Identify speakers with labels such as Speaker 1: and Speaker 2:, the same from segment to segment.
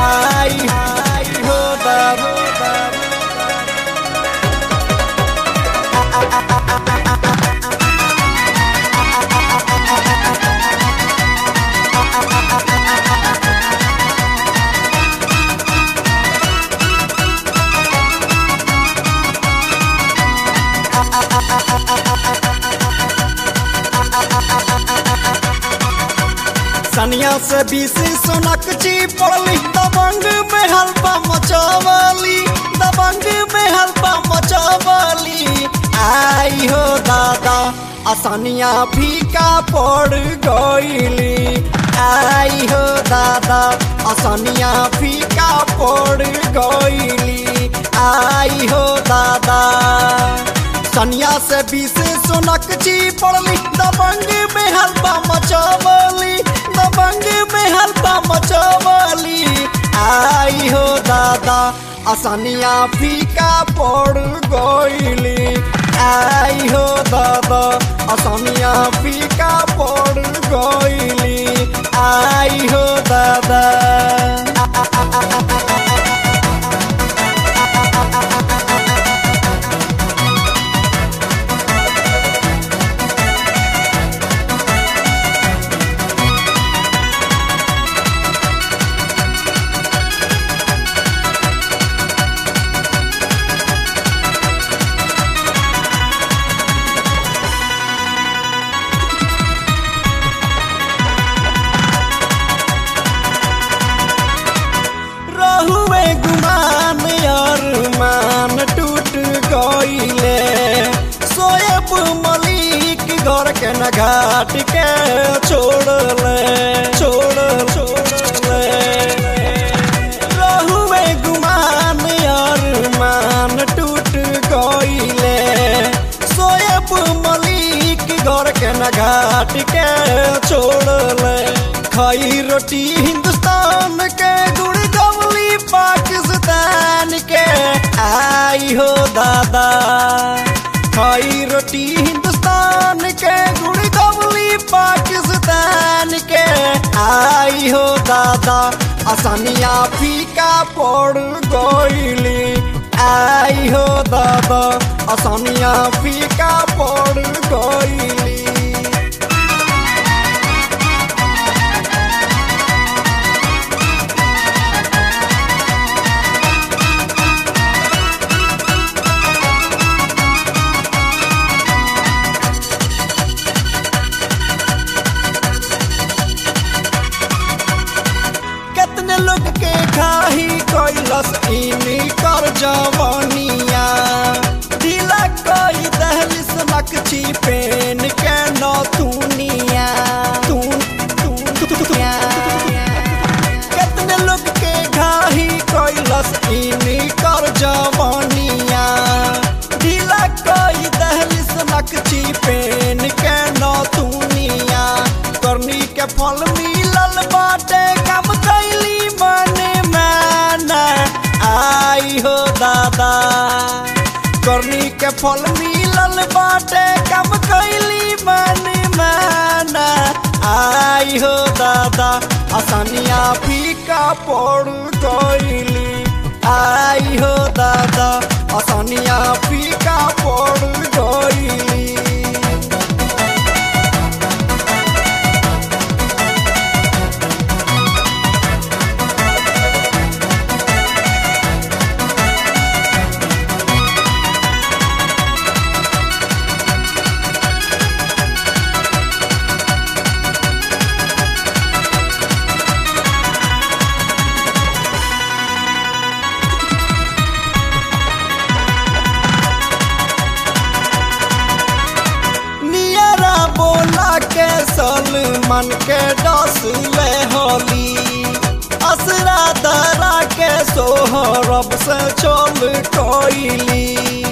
Speaker 1: आई हो दादा। सनिया से 20 सोनकची पड़ली दबंग में हल्पा मचावली, दबंग में हल्पा मचावली। आई हो दादा असनिया फीका पड़ गईली। आई हो दादा असनिया फीका पड़ गईली। आई हो दादा सनिया से 20 सोनकची पड़ली दबंग में हल्पा मचावली, दबंग में हल्पा मचावली। आई हो दादा असनिया फीका पड़ गईली। आई हो दादा असनिया फीका पड़ गईली। आई हो दादा। हुए गुमान अरमान टूट गईले। सोएब मलिक घर के न घाट के छोड़ले। रहुए गुमान अरमान टूट गईले। सोएब मलिक घर के न घाट के छोड़ले। खाई रोटी हिंदुस्तान के गुड़ गवली पाकिस्तान के। आई हो दादा खाई रोटी हिंदुस्तान के गुड़ गवली पाकिस्तान के। आई हो दादा असनिया फीका पड़ गईली। आई हो दादा असनिया फीका पड़ गईली। कितने लोग के खाही कैलस इनी कर जवानिया। ढीला कई दहलिस नकची पेन के नथुनिया। कितने लोग के खाही कैलस इनी कर जवानिया। ढीला कई दहलिस नकची पेन के नथुनिया। करनी के फल मिलल बाटे काम कैली मने माना। आई हो दादा करनी के फल मिलल बाटे काम कैली मने माना। आई हो दादा असनिया फीका पड़ गईली। आई हो दादा असनिया फीका पड़ गईली। के सलमान के डस ले होली। असरा दरा के सोहरब से चल कोइली।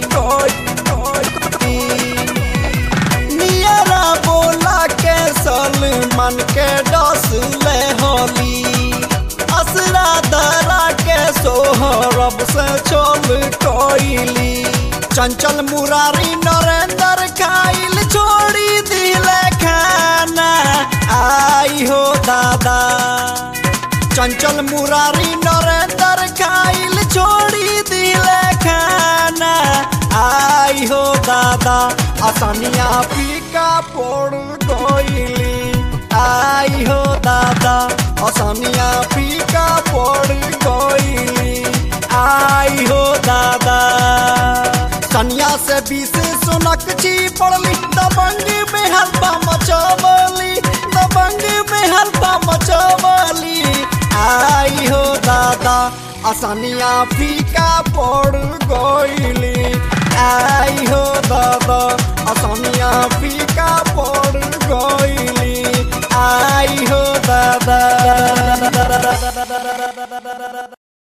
Speaker 1: नियरा बोला के सलमान के डस ले होली। असरा दरा के सोहरब से चल कोइली। चंचल मुरारी नरेंद्र खाइल छोड़ी दिले खाना। आई हो दादा चंचल मुरारी नरेंद्र खाइल छोड़ी दिले खाना। आई हो दादा आसानिया फीका पड़ गईली। आई हो दादा आसानिया फीका पड़ गईली। आई हो दादा कन्या से 20 सोनकछी पड़ली। दबंग में हल्पा मचवली। दबंग में हल्पा मचवली। आई हो दादा आसानिया फीका पड़ गईली।